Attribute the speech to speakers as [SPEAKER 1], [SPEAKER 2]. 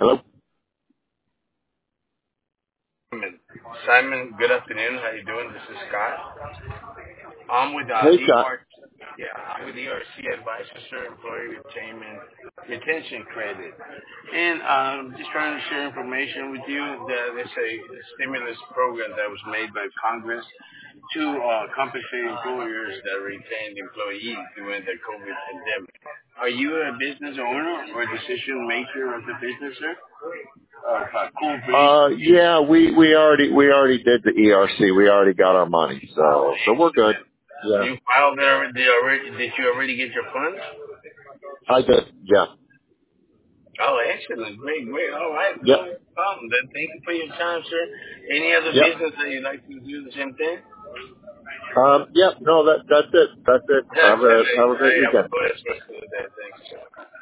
[SPEAKER 1] Hello?
[SPEAKER 2] Simon, good afternoon. How you doing? This is Scott. I'm with
[SPEAKER 1] Hey, Scott.
[SPEAKER 2] I'm with ERC Advisors, sir, Employee Retention Credit. And just trying to share information with you that it's a stimulus program that was made by Congress to compensate employers that retained employees during the COVID pandemic. Are you a business owner or a decision maker of the business, sir? Cool Breeze?
[SPEAKER 1] Yeah, we already did the ERC. We already got our money, so we're good. Yeah.
[SPEAKER 2] You filed it already? Did you already get your funds?
[SPEAKER 1] I did. Yeah.
[SPEAKER 2] Oh, excellent. Great. All right.
[SPEAKER 1] Yep.
[SPEAKER 2] No problem. Then thank you for your time, sir. Any other
[SPEAKER 1] Yep.
[SPEAKER 2] business that you'd like to do the same thing?
[SPEAKER 1] Yep. No, that's it. That's it. Have a great
[SPEAKER 2] Have a
[SPEAKER 1] weekend.
[SPEAKER 2] blessed rest of the day. Thanks, sir.